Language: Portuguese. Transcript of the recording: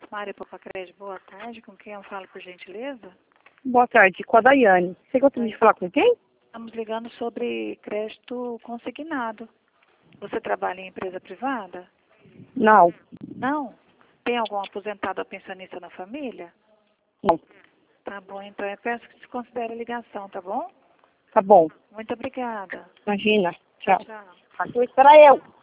Mário Papacred, boa tarde. Com quem eu falo, por gentileza? Boa tarde, com a Daiane. Você gostaria de falar com quem? Estamos ligando sobre crédito consignado. Você trabalha em empresa privada? Não, Não? Tem algum aposentado ou pensionista na família? não. Tá bom, então eu peço que se considere a ligação, tá bom? Tá bom. Muito obrigada. Imagina. Tchau. Tchau. Aqui, espera eu.